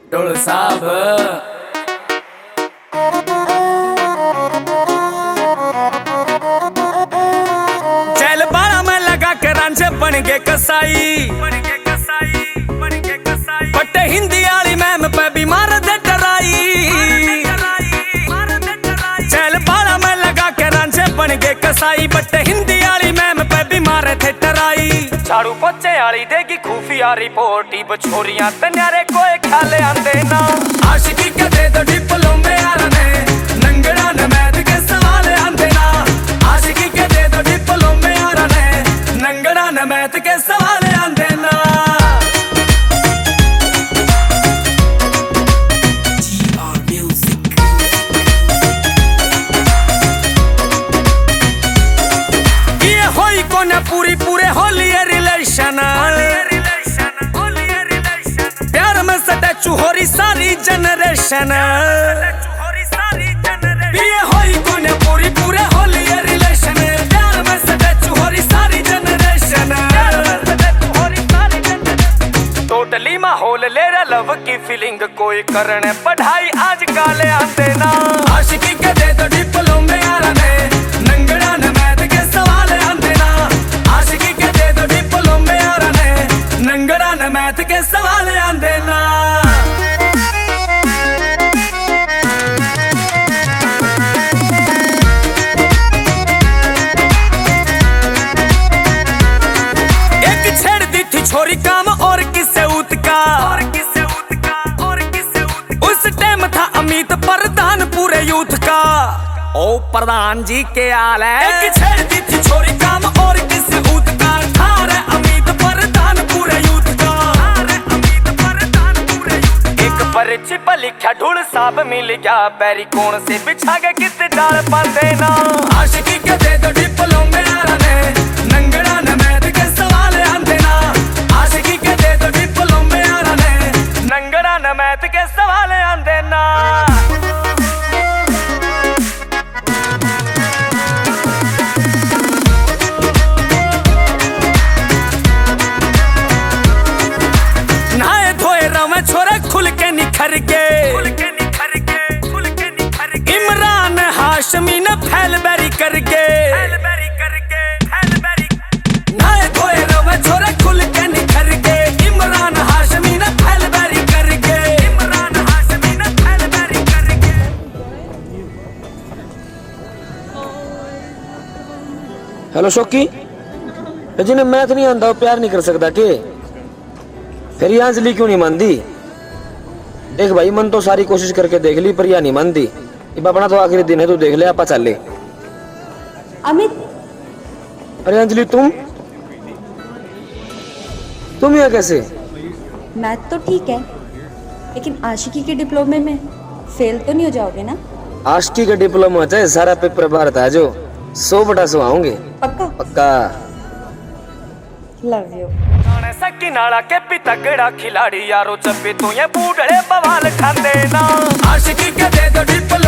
Toll साहब चल बाड़ा में लगा के रांझे बन गए कसाई पट्टे हिंदी आली मैम पे बीमार दे डराई। चल बाड़ा में लगा के रांझे बन गए कसाई पट्टे हिंदी आली मैम पे बीमार थे डराई। झाड़ू पोचे आली देगी खुफिया रिपोर्ट बछोरियां ते न्यारे कोई ख्याले आंदे ना। आशिकी के दे दो डिप्लोमे यार ने नंगड़ा न मैथ के सवाल आंदे ना। आशिकी के दे दो डिप्लोमे यार ने नंगड़ा न मैथ के सवाल आंदे ना। ये होई कोने पूरी पूरे होली रिलेशन प्यार में सटचू होरी सारी जनरेशन। ये होई कोने पूरी पूरे होली रिलेशन प्यार में सटचू होरी सारी जनरेशन। टोटली माहौल ले रहा लव की फीलिंग कोई करने पढ़ाई आज काले आते ना। आशिकी के दे दो डिप्लोमे यार ने नंगड़ा न मैथ के सवाल आते ना। आशिकी के दे दो डिप्लोमे यार ने नंगड़ा न मैथ के सवाल आते ना। एक छेड़ दी थी छोरी काम और किसे उत का उस टाइम था अमित प्रधान पूरे यूथ का। ओ प्रधान जी के आल है। एक छेड़ दी थी छोरी काम और किसे उत का था रे अमित प्रधान पूरे यूथ का। एक पर्ची पर लिखा ढूल साहब मिल गया बैरी कौन से बिछा के कितने डाल पाते ना। आशिकी के दे दो डिप्लोमे यार ने नंगड़ा न मैथ के सवाल आंदे ना। आशिकी के दे दो डिप्लोमे यार ने नंगड़ा न मैथ के सवाल आंदे ना। नहाए धोए रवे छोरे खुल के निखर के इमरान हाशमी ने फैल बैरी करके। नहाए धोए रवे छोरे खुल के निखर के इमरान हाशमी ने फैल बैरी करके। हेलो शोकी जिन्हें मैथ नहीं आंदा वो प्यार नहीं कर सकता के फिर ये अंजलि क्यों नहीं मानती। देख भाई मन तो सारी कोशिश करके देख ली पर यह नहीं मानती। अब अपना तो आखिरी दिन है तू देख ले आपा चल ले। अमित अरे अंजलि तुम यहाँ कैसे। मैथ तो ठीक है लेकिन आशिकी के डिप्लोमे में फेल तो नहीं हो जाओगे ना। आशिकी का डिप्लोमा चाहे सारा पेपर भारत है जो 100/100 आऊंगे पक्का पक्का। Love you. सकी नाला के पी तगड़ा खिलाड़ी यारो चप्पे तो ये बूढ़े बवाल खाते ना। आशिकी के दे दो डिप्लोमा